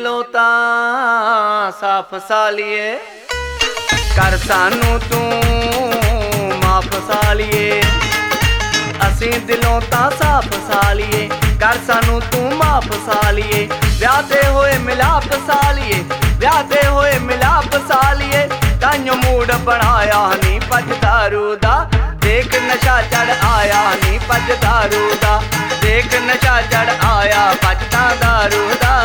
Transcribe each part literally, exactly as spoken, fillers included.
दिलों तां साफ सालिए कर सानू तू माफ सालिए असी दिलों तां साफ सालिए कर सानू तू माफ सालिए विआह ते होए मिलाप सालिए विआह ते होए मिलाप सालिए ताइयों मूड बनाया नी पज दारू दा देख नशा चढ़ आया नी पज दारू दा देख नशा चढ़ आया पजता दारू दा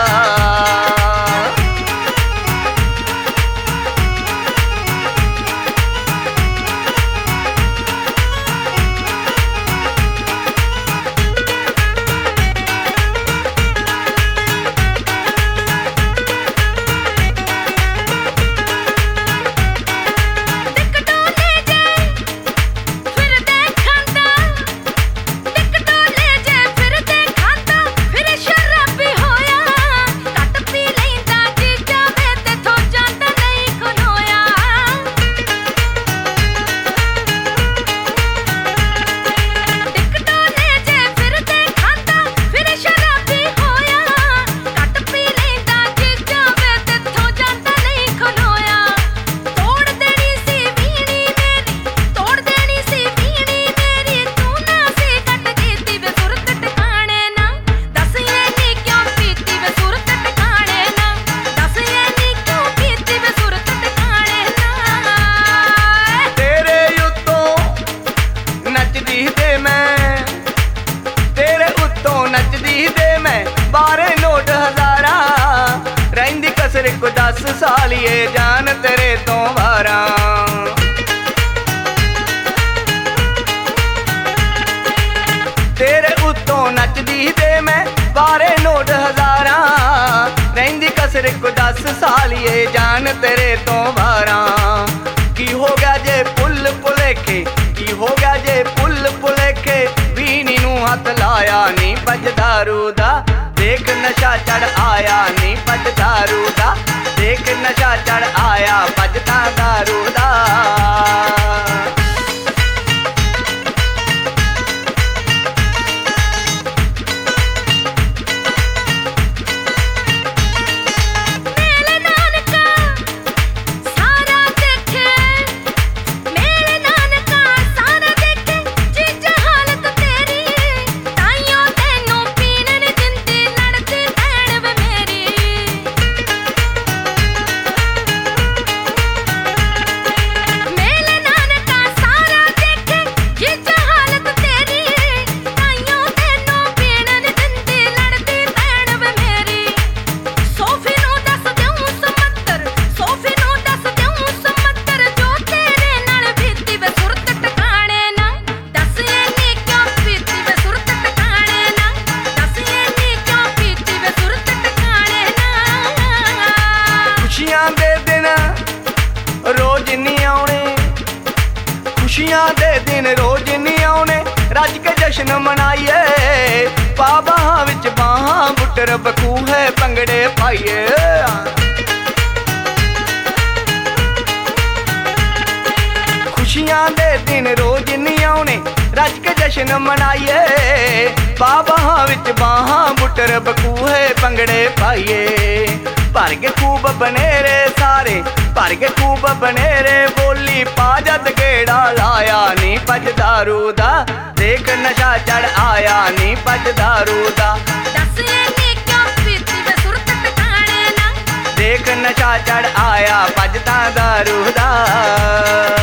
बारे नोट हजारा रहिंदी कसर को दस सालिए जान तेरे तो बारा तेरे उत्तों नचदी दे मैं बारे नोट हजारा रहिंदी कसर को दस सालिए जान तेरे तो बारा की हो गया जे पुल पुलेखे की हो गया जे पुल पुलेखे वीनी नू हथ लाया नी पज दारू दा देख नशा चढ़ आया नी पज दारू दा देख नशा चढ़ आया पजता दारू दा खुशियां दे दिन रोज नहीं आने रज के जश्न मनाइए पा बाहां विच बाहां बुटर बखू है भंगड़े पाइए खुशियां दे दिन रोज नहीं आने रज के जश्न मनाइए पा बाहां विच बाहां बुटर बखू है भंगड़े पाइए भर के खूब बनेरे सारे भर के खूब बनेरे बोली पा जद गेड़ा लाया नी पज दारू दा देख नशा चढ़ आया नी पज दारू दा देख नशा चढ़ आया पजता दारू दा।